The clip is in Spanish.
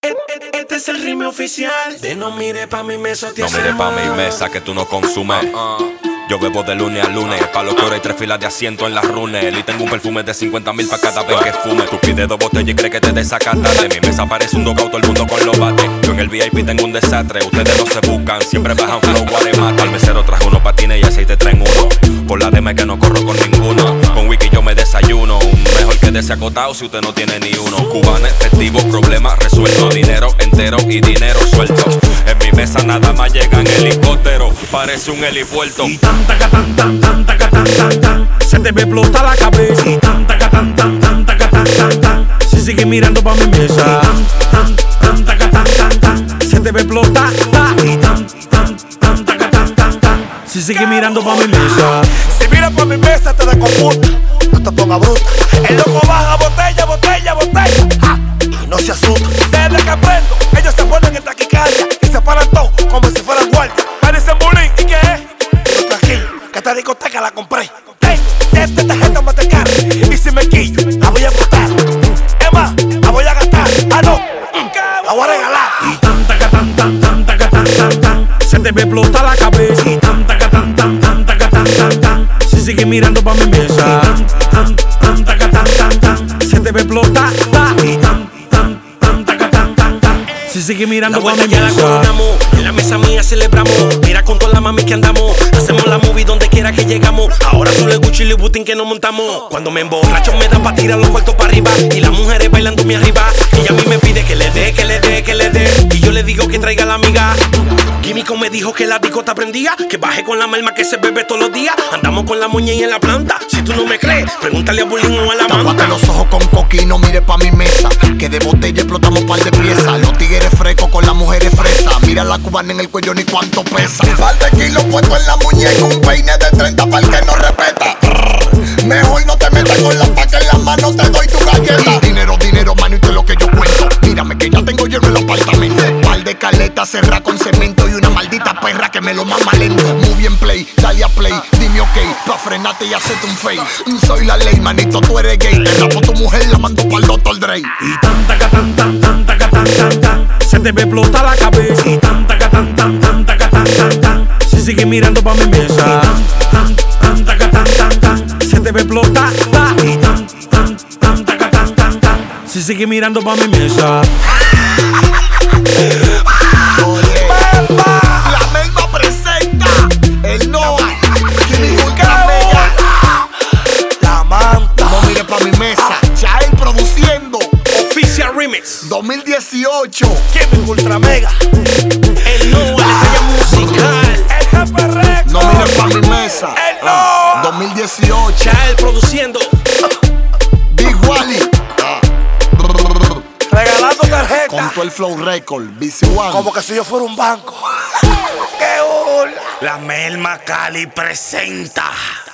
Este es el ritmo oficial de no mire pa' mi mesa. No mire pa' mi mesa que tú no consumes. Yo bebo de lunes a lunes. Pa' lo que ahora hay 3 filas de asiento en las runes. Y tengo un perfume de 50,000 pa' cada vez que fume. Tú pides 2 botellas y crees que te desacatas. De mi mesa parece un dogao, todo el mundo con los bates. Yo en el VIP tengo un desastre. Ustedes no se buscan, siempre bajan flow, guaremate. Al mesero traje unos patines y aceite traen uno. Por la DM que no corro con ninguno. Con wiki yo me desayuno. Un mejor que desacotado si usted no tiene ni uno. Cubano, efectivo, problemas resuelto. Dinero entero y dinero suelto. En mi mesa nada más llegan helicópteros. Parece un helipuerto. Y tanta tan tan tanta tan tan se te me explota la cabeza. Y tanta tan tan tanta tan si sigue mirando pa' mi mesa. Tanta tan se te me explota. Y tanta tan si sigue mirando pa' mi mesa. Si mira pa' mi mesa te descomputa, no te pongas bruta. El loco baja botella, botella, botella, y no se asusta. Desde que aprendo, ellos se ponen en taquicardia y se paran todos como si fueran guardias. Parecen bullying, ¿y qué es? Pero tranquilo, que esta discoteca la compré. Tengo esta tarjeta mantecar y si me quillo, la voy a botar. Es más, la voy a gastar. Ah, no, la voy a regalar. Y tanta tan se te me explota la cabeza. Y tanta tan si sigue mirando pa' mi mesa. Tanta tan se te me explota. Y tanta si sigue mirando pa' mi ya mesa. la coronamos, en la mesa mía celebramos. Mira con toda la mami que andamos. Hacemos la movie donde quiera que llegamos. Ahora solo es Gucci y Louboutin que nos montamos. Cuando me emborracho me dan pa' tirar los cuartos pa' arriba. Y las mujeres bailando mi arriba. Ella a mí me pide que le dé, que le dé, que le dé. Y yo le digo que traiga a la amiga. Químico me dijo que la discota prendía. Que baje con la merma que se bebe todos los días. Andamos con la moña y en la planta. Si tú no me crees, pregúntale a Bulín o a la manta. Tápate los ojos con coqui y no mire pa' mi mesa. Que de botella explotamos par de piezas. Los tigres frescos con las mujeres fresas. Mira la cubana en el cuello ni cuánto pesa. Un par de kilos puesto en la muñeca. Un peine de 30 para el que no respeta. Mejor no te metas con la paca en la mano. Te doy tu galleta. Dinero, dinero, manito, es lo que yo cuento. Mírame que ya tengo lleno el apartamento. Par de caletas cerrada con cemento. Y una maldita perra que me lo mama lento. Muy bien play, dale a play. Dime ok, pa' frenarte y hacerte un fake. Soy la ley, manito, tú eres gay. Te rapo tu mujer, la mando pa'l Dr. Dre. Y tanta se te me explota la cabeza. Y tanta si sigue mirando pa' mi mesa. Tanta se te me explota. Y tanta si sigue mirando pa' mi mesa. Oye, la Melba presenta el Noah, la manta. No mire pa' mi mesa, ya él produciendo. Oficial Remix 2018, Kevin Ultra Mega. El Noah, la estrella musical. El jefe Reco. No mire pa' mi mesa. El Noah 2018, Ya él produciendo. Big Wally. Regalando tarjeta. Con todo el Flow Record, BC One. Como que si yo fuera un banco. ¡Qué hola! La Melma Cali presenta.